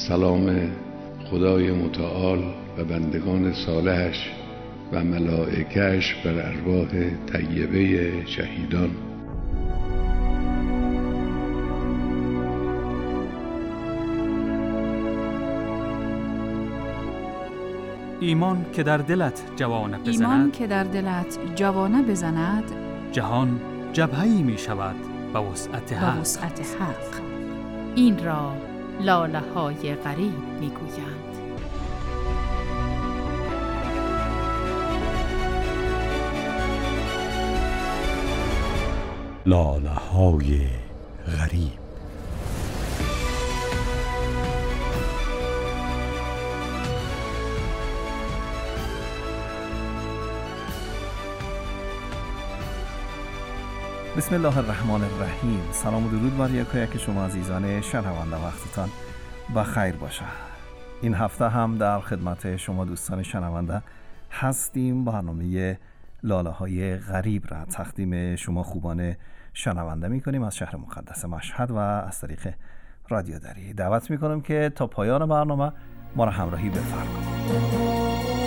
سلام خدای متعال و بندگان صالحش و ملائکه‌اش بر ارواح طیبه شهیدان. ایمان که در دلت جوانه بزند، جهان جبهه‌ای می شود به وسعت حق. این را لاله های غریب می گویند. لاله های غریب. بسم الله الرحمن الرحیم. سلام و درود بر یکایک شما عزیزان شنونده، وقتتان بخیر باشه. این هفته هم در خدمت شما دوستان شنونده هستیم. برنامه لاله های غریب را تقدیم شما خوبان شنونده می کنیم از شهر مقدس مشهد و از طریق رادیو دری. دعوت می کنم که تا پایان برنامه ما را همراهی بفرمایید.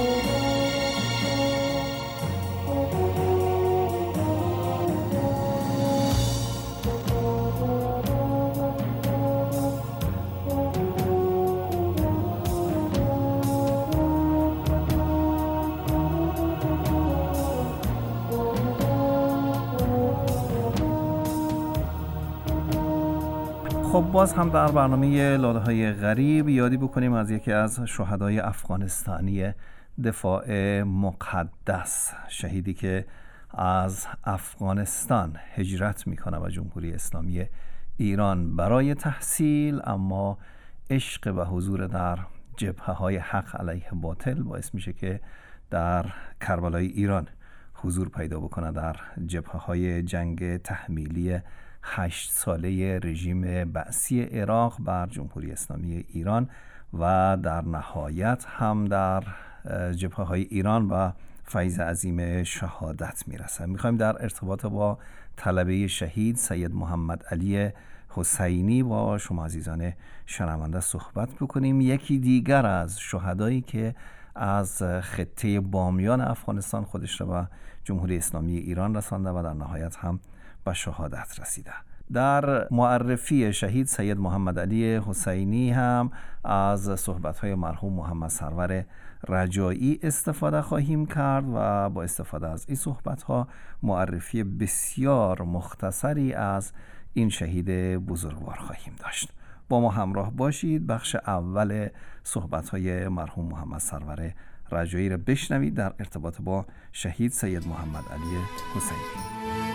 خب باز هم در برنامه لاله های غریب یادی بکنیم از یکی از شهدای افغانستانی دفاع مقدس، شهیدی که از افغانستان هجرت میکنه و جمهوری اسلامی ایران برای تحصیل، اما عشق به حضور در جبهه های حق علیه باطل باعث میشه که در کربلای ایران حضور پیدا بکنه، در جبهه های جنگ تحمیلی 8 ساله رژیم بعثی عراق بر جمهوری اسلامی ایران و در نهایت هم در جبهه های ایران و فیض عظیم شهادت میرسه. میخوایم در ارتباط با طلبه شهید سید محمد علی حسینی با شما عزیزان شنونده صحبت بکنیم. یکی دیگر از شهدایی که از خطه بامیان افغانستان خودش را به جمهوری اسلامی ایران رسانده و در نهایت هم به شهادت رسیده. در معرفی شهید سید محمد علی حسینی هم از صحبت‌های مرحوم محمد سرور رجایی استفاده خواهیم کرد و با استفاده از این صحبت‌ها معرفی بسیار مختصری از این شهید بزرگوار خواهیم داشت. با ما همراه باشید. بخش اول صحبت‌های مرحوم محمد سرور رجایی را بشنوید در ارتباط با شهید سید محمد علی حسینی.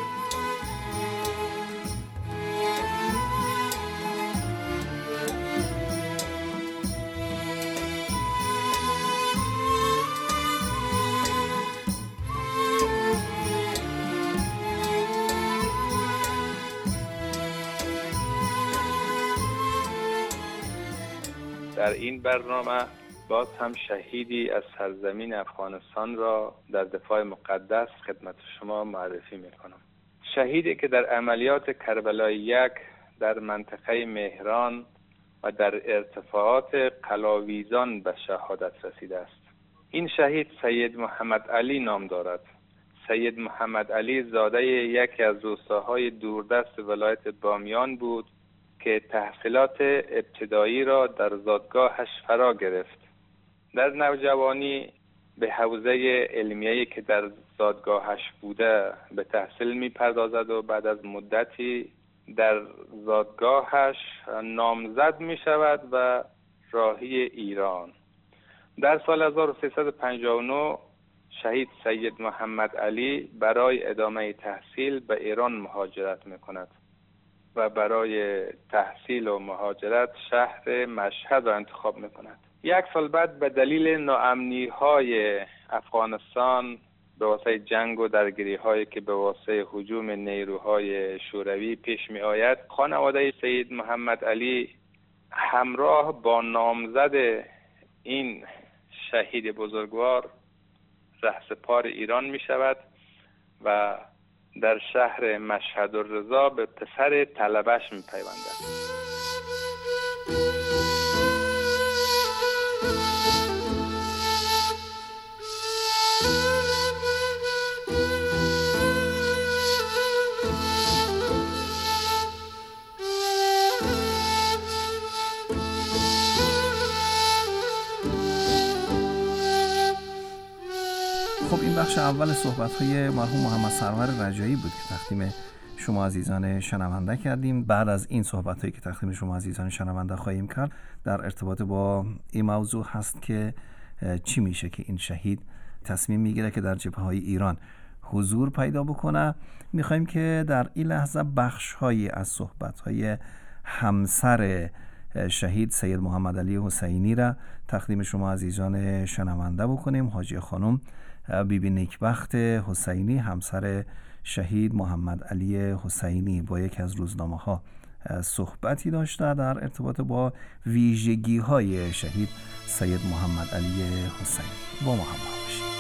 در این برنامه باز هم شهیدی از سرزمین افغانستان را در دفاع مقدس خدمت شما معرفی میکنم. شهیدی که در عملیات کربلای 1 در منطقه مهران و در ارتفاعات قلاویزان به شهادت رسیده است. این شهید سید محمد علی نام دارد. سید محمد علی زاده یکی از روستاهای دوردست ولایت بامیان بود که تحصیلات ابتدایی را در زادگاهش فرا گرفت. در نوجوانی به حوزه علمیه‌ای که در زادگاهش بوده به تحصیل می پردازد و بعد از مدتی در زادگاهش نامزد می شود و راهی ایران. در سال 1359 شهید سید محمد علی برای ادامه تحصیل به ایران مهاجرت می کند و برای تحصیل و مهاجرت شهر مشهد را انتخاب می‌کند. 1 سال بعد به دلیل ناامنی‌های افغانستان به واسطه جنگ و درگیری‌هایی که به واسطه هجوم نیروهای شوروی پیش می‌آید، خانواده سید محمد علی همراه با نامزد این شهید بزرگوار رهسپار ایران می‌شود و در شهر مشهد الرضا به پسر طلبش می‌پیوندد. بخش اول صحبت‌های مرحوم محمد سرور رجایی بود که تقدیم شما عزیزان شنونده کردیم. بعد از این صحبت‌هایی که تقدیم شما عزیزان شنونده خواهیم کرد در ارتباط با این موضوع هست که چی میشه که این شهید تصمیم میگیره که در جبهه‌های ایران حضور پیدا بکنه. میخوایم که در این لحظه بخش‌هایی از صحبت‌های همسر شهید سید محمد علی حسینی را تقدیم شما عزیزان شنونده بکنیم. حاجی خانم بیبی نیکبخت حسینی همسر شهید محمد علی حسینی با یکی از روزنامه‌ها صحبتی داشته در ارتباط با ویژگی‌های شهید سید محمد علی حسینی. با ما همراه باشید.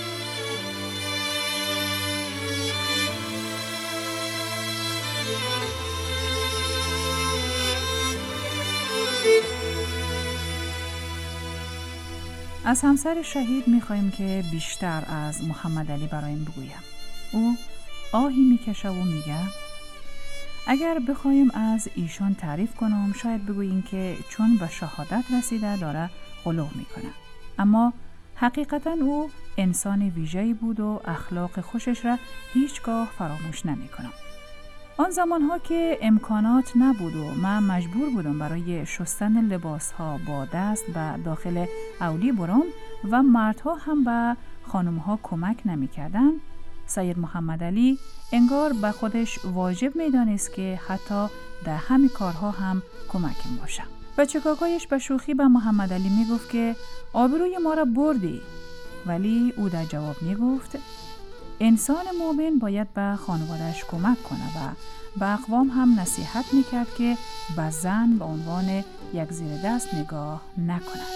از همسر شهید می‌خوایم که بیشتر از محمد علی برایم بگویم. او آهی میکشه و میگه اگر بخوایم از ایشان تعریف کنم شاید بگوییم که چون به شهادت رسیده داره غلو میکنه، اما حقیقتا او انسان ویژه‌ای بود و اخلاق خوشش را هیچگاه فراموش نمیکنم. آن زمانها که امکانات نبود و من مجبور بودم برای شستن لباسها با دست به داخل اولی برم و مردها هم به خانمها کمک نمیکردن، سید محمد علی انگار به خودش واجب میدانست که حتی در همین کارها هم کمکم باشه. و چکاکایش به شوخی به محمد علی میگفت که آبروی ما را بردی، ولی او در جواب میگفت انسان مؤمن باید به خانواده‌اش کمک کنه و به اقوام هم نصیحت میکرد که به زن به عنوان یک زیر دست نگاه نکنند.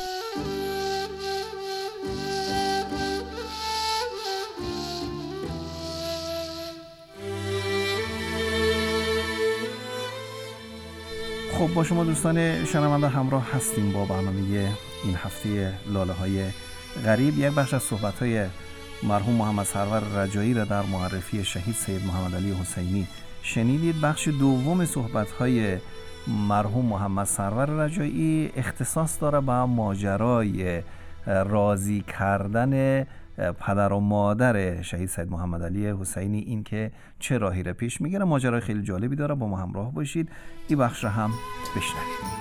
خب با شما دوستان شنونده همراه هستیم با برنامه این هفته لاله های غریب. یک بخش از صحبت های مرحوم محمد سرور رجایی را در معرفی شهید سید محمد علی حسینی شنیدید. بخش دوم صحبت های مرحوم محمد سرور رجایی اختصاص داره به ماجرای راضی کردن پدر و مادر شهید سید محمد علی حسینی، این که چه راهی را پیش میگیره. ماجرای خیلی جالبی داره، با ما همراه باشید. این بخش را هم بشنوید.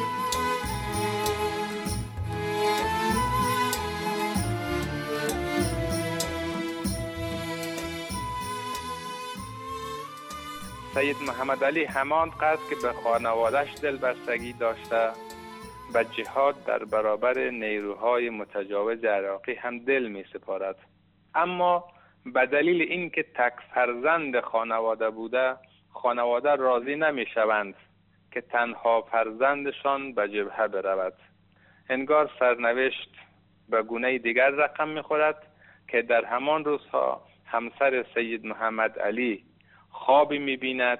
سید محمد علی همان قصد که به خانواده‌اش دلبستگی داشته به جهاد در برابر نیروهای متجاوز عراقی هم دل می سپارد، اما به دلیل اینکه تک فرزند خانواده بوده خانواده راضی نمی شوند که تنها فرزندشان به جبهه برود. انگار سرنوشت به گونه دیگر رقم می خورد که در همان روزها همسر سید محمد علی خوابی می بیند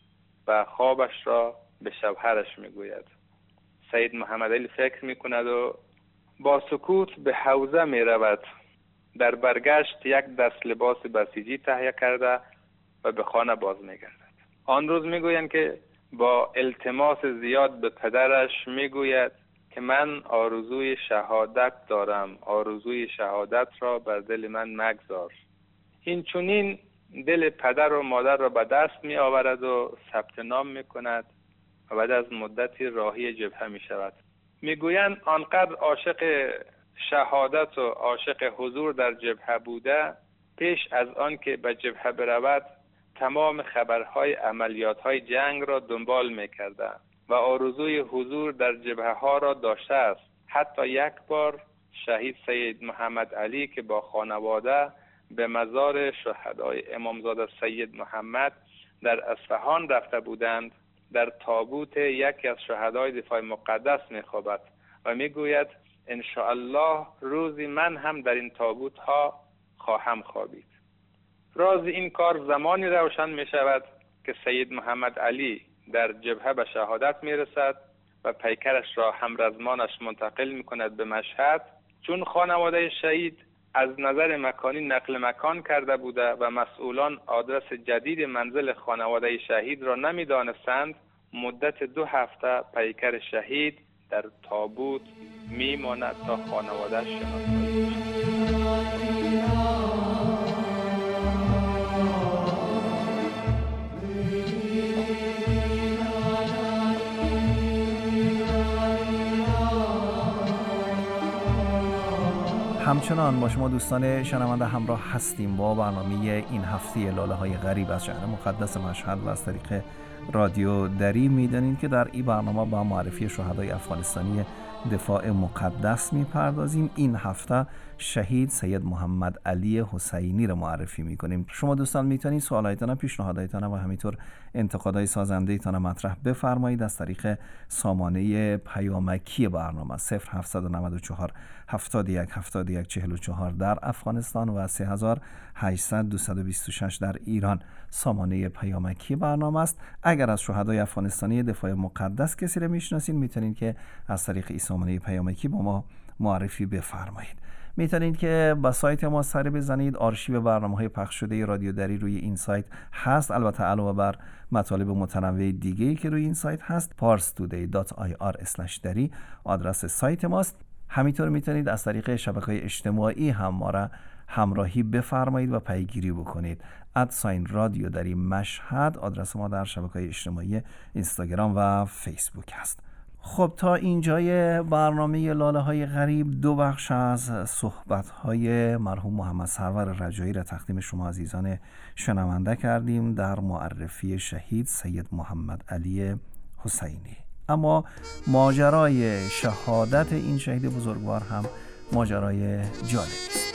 و خوابش را به شوهرش می گوید. سید محمد علی فکر می کند و با سکوت به حوزه می رود. در برگشت یک دست لباس بسیجی تهیه کرده و به خانه باز می گردد. آن روز می گویند که با التماس زیاد به پدرش می گوید که من آرزوی شهادت دارم، آرزوی شهادت را بر دل من مگذار. این چنین دل پدر و مادر را به دست می آورد و ثبت نام می کند و بعد از مدتی راهی جبهه می شود. می گویند آنقدر عاشق شهادت و عاشق حضور در جبهه بوده، پیش از آن که به جبهه برود تمام خبرهای عملیاتهای جنگ را دنبال می کرده و آرزوی حضور در جبهه ها را داشته است. حتی یک بار شهید سید محمد علی که با خانواده به مزار شهدای امامزاده سید محمد در اصفهان رفته بودند، در تابوت یکی از شهدای دفاع مقدس می‌خوابد و میگوید ان شاء الله روزی من هم در این تابوت ها خواهم خوابید. راز این کار زمانی روشن می شود که سید محمد علی در جبهه به شهادت می رسد و پیکرش را همرزمانش منتقل می کند به مشهد. چون خانواده شهید از نظر مکانی نقل مکان کرده بوده و مسئولان آدرس جدید منزل خانواده شهید را نمی دانستند، مدت 2 هفته پیکر شهید در تابوت می ماند تا خانواده شناسایی شود. همچنان با شما دوستان شنونده همراه هستیم با برنامه این هفته لاله های غریب از شهر مقدس مشهد و از طریق رادیو دری. میدانید که در این برنامه با معرفی شهدای افغانستانی دفاع مقدس میپردازیم. این هفته شهید سید محمد علی حسینی را معرفی میکنیم. شما دوستان میتونید سوالایتان، پیشنهاداتان و همینطور انتقادهای سازنده‌تان مطرح بفرمایید از طریق سامانه پیامکی برنامه 0794 71 71 44 در افغانستان و 3800 226 در ایران سامانه پیامکی برنامه است. اگر از شهدای افغانستانی دفاع مقدس کسی را میشناسید میتونید که از طریق این سامانه پیامکی با ما معرفی بفرمایید. میتونید که با سایت ما سر بزنید. آرشیو برنامه‌های پخش شده رادیو دری روی این سایت هست، البته علاوه بر مطالب متنوع دیگه‌ای که روی این سایت هست. parstoday.ir/dari آدرس سایت ماست. همینطور میتونید از طریق شبکه‌های اجتماعی هم ما را همراهی بفرمایید و پیگیری بکنید. @رادیو دری مشهد آدرس ما در شبکه‌های اجتماعی اینستاگرام و فیسبوک هست. خب تا اینجای برنامه لاله های غریب دو بخش از صحبت های مرحوم محمد سرور رجایی را تقدیم شما عزیزان شنونده کردیم در معرفی شهید سید محمد علی حسینی. اما ماجرای شهادت این شهید بزرگوار هم ماجرای جالبی است.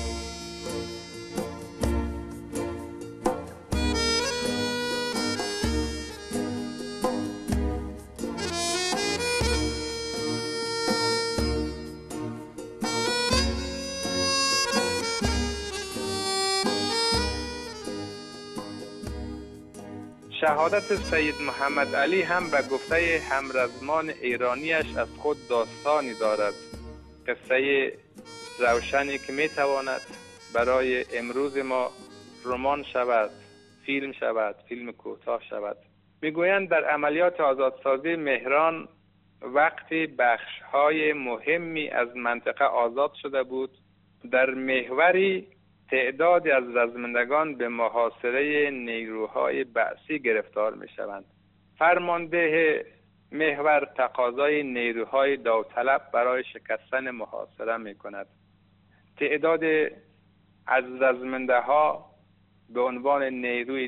شهادت سید محمد علی هم به گفته همرزمان ایرانیش از خود داستانی دارد، قصه روشنی که میتواند برای امروز ما رمان شود، فیلم شود، فیلم کوتاه شود. میگویند در عملیات آزادسازی مهران وقتی بخش‌های مهمی از منطقه آزاد شده بود، در محوری تعدادی از رزمندگان به محاصره نیروهای بعثی گرفتار می شوند. فرمانده محور تقاضای نیروهای داوطلب برای شکستن محاصره می کند. تعداد از رزمنده ها به عنوان نیروی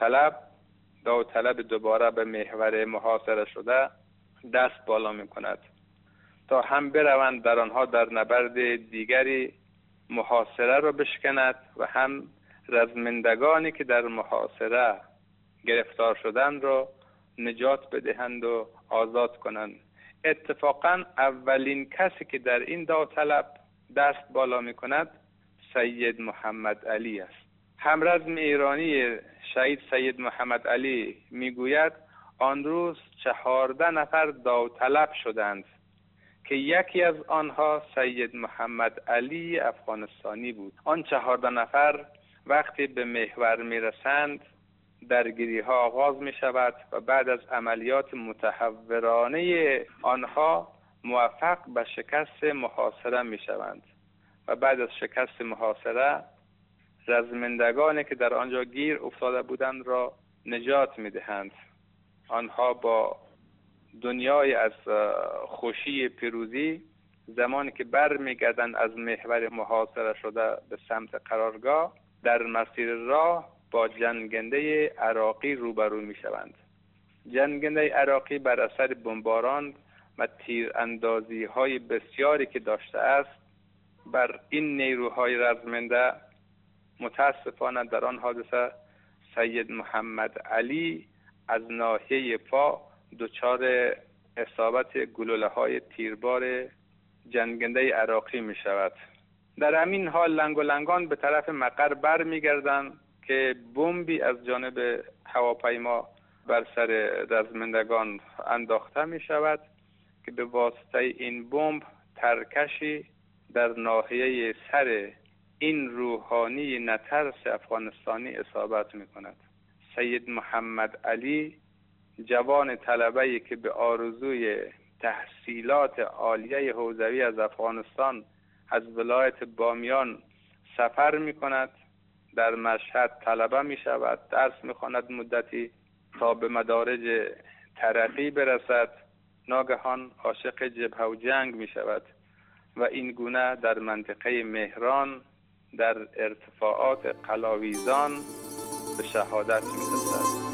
داوطلب دوباره به محور محاصره شده دست بالا می کند تا هم بروند در آنها در نبرد دیگری محاصره را بشکند و هم رزمندگانی که در محاصره گرفتار شدند را نجات بدهند و آزاد کنند. اتفاقا اولین کسی که در این داوطلب دست بالا می کند سید محمد علی است. همرزم ایرانی شهید سید محمد علی می گوید آن روز 14 نفر داوطلب شدند که یکی از آنها سید محمد علی افغانستانی بود. آن 14 نفر وقتی به محور می رسند درگیری ها آغاز می شود و بعد از عملیات متحورانه آنها موفق به شکست محاصره می شوند و بعد از شکست محاصره رزمندگانی که در آنجا گیر افتاده بودند را نجات می دهند. آنها با دنیای از خوشی پیروزی زمانی که برمیگردند از محور محاصره شده به سمت قرارگاه در مسیر راه با جنگنده عراقی روبرو می شوند. جنگنده عراقی بر اثر بمباران و تیراندازی های بسیاری که داشته است بر این نیروهای رزمنده متاسفانه در آن حادثه سید محمد علی از ناحیه پا دچار اصابت گلوله های تیربار جنگنده عراقی می شود. در همین حال لنگ و لنگان به طرف مقر بر می گردند که بمبی از جانب هواپیما بر سر رزمندگان انداخته می شود که به واسطه این بمب ترکشی در ناحیه سر این روحانی نترس افغانستانی اصابت می کند. سید محمد علی جوان طلبه‌ای که به آرزوی تحصیلات عالیه حوزوی از افغانستان از ولایت بامیان سفر می کند، در مشهد طلبه می شود، درس می خواند مدتی تا به مدارج ترقی برسد. ناگهان عاشق جبهه و جنگ می شود و این گونه در منطقه مهران در ارتفاعات قلاویزان به شهادت می‌رسد.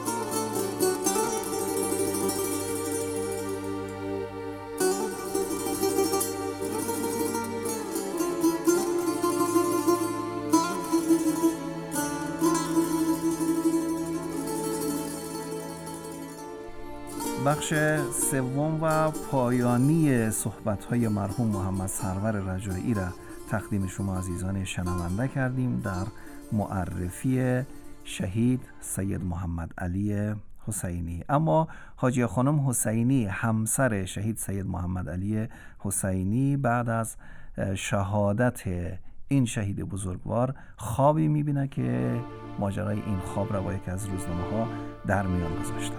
بخش سوم و پایانی صحبت‌های مرحوم محمد سرور رجایی را تقدیم شما عزیزان شنونده کردیم در معرفی شهید سید محمد علی حسینی. اما حاجیه خانم حسینی، همسر شهید سید محمد علی حسینی، بعد از شهادت این شهید بزرگوار خوابی می‌بینه که ماجرای این خواب را با یکی از روزنامه‌ها در میان گذاشته.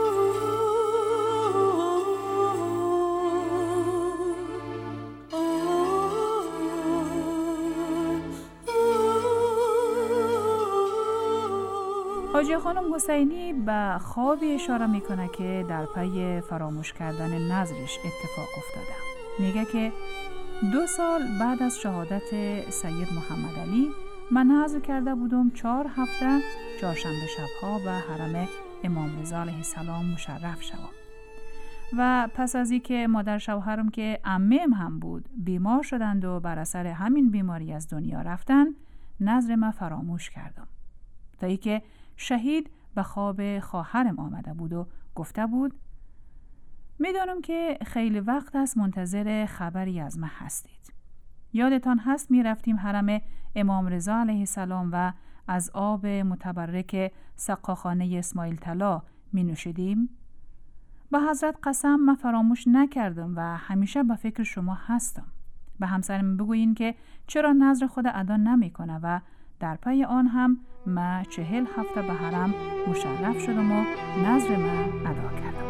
حاجیه خانم حسینی به خوابی اشاره میکنه که در پی فراموش کردن نظرش اتفاق افتاده. میگه که 2 سال بعد از شهادت سید محمد علی من نذر کرده بودم 4 هفته چهارشنبه شبها به حرم امام رضا علیه السلام مشرف شوم و پس از اینکه مادر شوهرم که عمم هم بود بیمار شدند و بر اثر همین بیماری از دنیا رفتن، نذر من فراموش کردم تا اینکه شهید به خواب خواهرم آمده بود و گفته بود میدانم که خیلی وقت است منتظر خبری از من هستید. یادتان هست می رفتیم حرم امام رضا علیه السلام و از آب متبرک سقاخانه اسماعیل طلا می نوشیدیم؟ به حضرت قسم من فراموش نکردم و همیشه به فکر شما هستم. به همسرم بگویین که چرا نذر خود ادا نمی کنه و در پی آن هم من 40 هفته به حرم مشرف شدم و نذر من ادا کردم.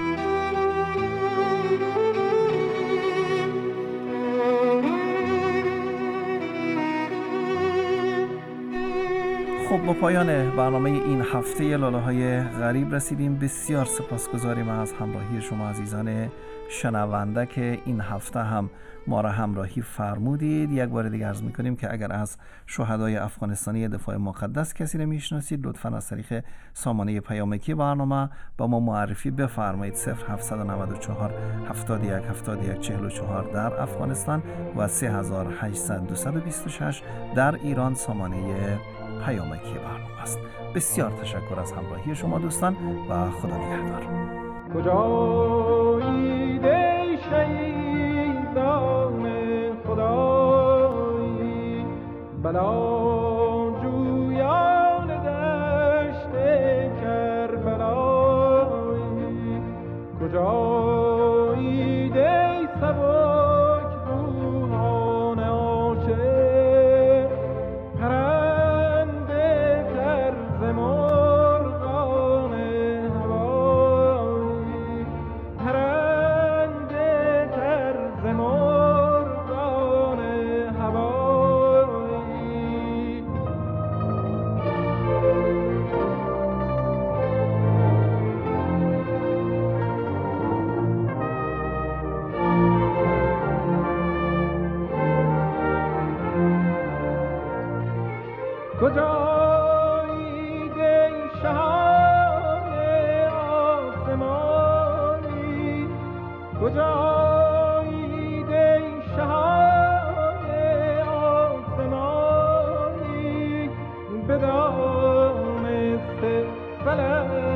خب با پایان برنامه این هفته لاله‌های غریب رسیدیم. بسیار سپاسگزاریم از همراهی شما عزیزان شنونده که این هفته هم ما را همراهی فرمودید. یک بار دیگه عرض می‌کنیم که اگر از شهدای افغانستانی دفاع مقدس کسی را میشناسید لطفاً از طریق سامانه پیامکی برنامه با ما معرفی بفرمایید. 0794 71 71 44 در افغانستان و 3800 226 در ایران سامانه پیامکی برنامه است. بسیار تشکر از همراهی شما دوستان و خدا نگهدار. کجایید ای شهیدان خدایی، بلا جویان دشت کربلایی، کجایید ای سبک روحان عاشق، پرنده طرز مرغان هوایی، پرنده طرز مرغان هوایی. کجایید ای شهان آسمانی، کجایید ای شهان آسمانی، بدانسته فلک